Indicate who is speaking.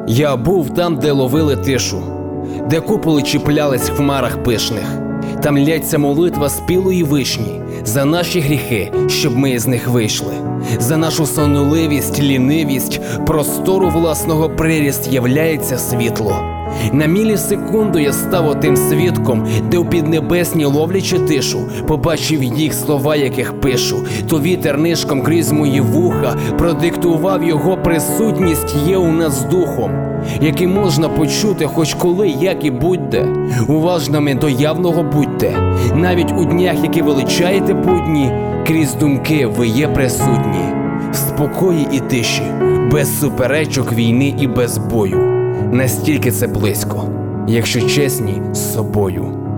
Speaker 1: Я був там, де ловили тишу, де куполи чіплялись в хмарах пишних. Там лється молитва спілої вишні за наші гріхи, щоб ми з них вийшли. За нашу сонливість, лінивість, простору власного приріст являється світло. На мілісекунду я став отим свідком, де у піднебесні ловлячи тишу, побачив їх слова, яких пишу. То вітер нишком крізь мої вуха продиктував його присутність є у нас духом, який можна почути хоч коли, як і будь-де. Уважними до явного будьте, навіть у днях, які величаєте будні, крізь думки ви є присутні. В спокої і тиші, без суперечок, війни і без бою. Настільки це близько, якщо чесні з собою.